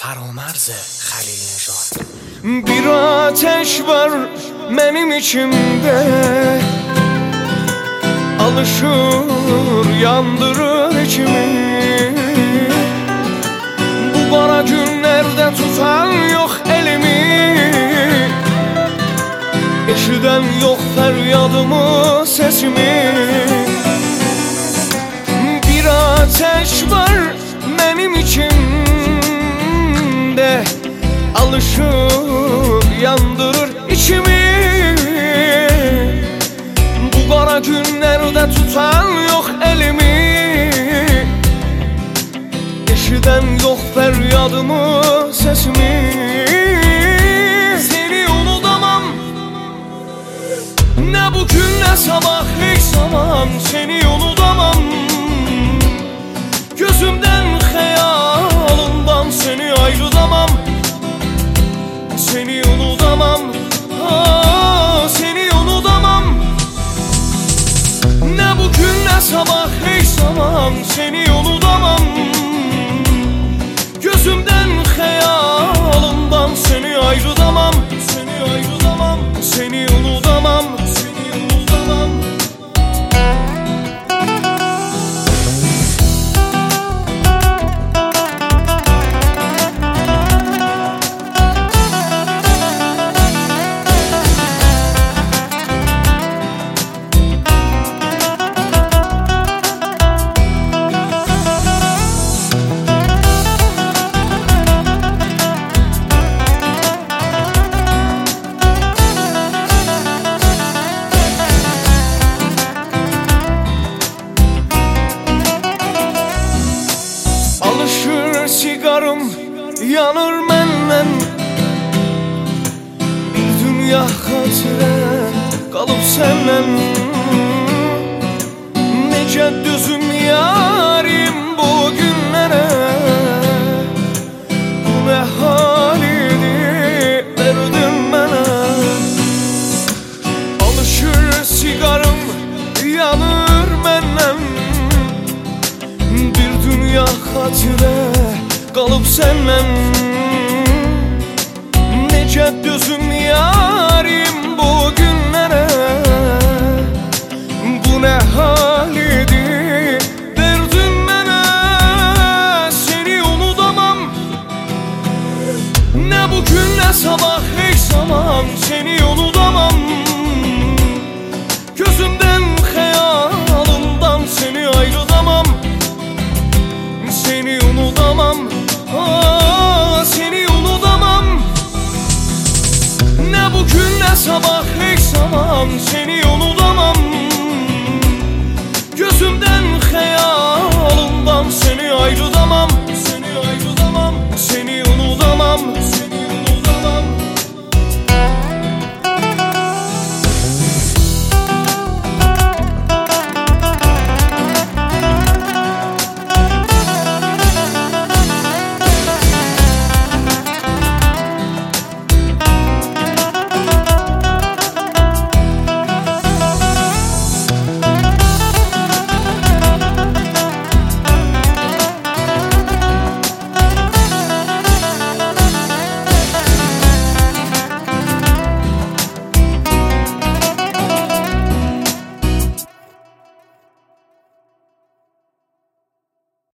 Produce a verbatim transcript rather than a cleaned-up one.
فرامرز خلیل نژاد. Bir ateş var benim içimde, alışır yandırır içimi. Bu kara günlerde tutan yok elimi, eşiden yok feryadımı, sesimi. Bir ateş var benim içimde, alışır yandırır içimi. Bu kara günlerde tutan yok elimi, eşiden yok feryadımı, sesimi. Seni unutamam, ne bugün ne sabah hiç zaman. Seni unutamam, gözümden hayalından seni ayırtamam. Seni unutamam, ah, seni unutamam. Ne bugün ne sabah hiç zaman. Seni unutamam, gözümden hayalından seni ayırtamam. Seni ayırtamam, seni unutamam, seni unutamam. Alışır sigarım, yanır menden. Bir dünya hatire kalıp senden. Nece düzüm yarim bu günlere. Bu ne halini verdin bana. Alışır sigarım, yanır menden. Bir dünya hatire kalıp senden. Nece düzüm yarim bu günlere. Bu ne halidi verdin bana. Seni unutamam, ne bugün ne sabah hiç zaman. Seni unutamam, gözümden hayalından seni ayırtamam. Seni unutamam, ah, seni unutamam. Ne bugün ne sabah hiç zaman. Seni unutamam, gözümden hayalından seni ayırtamam.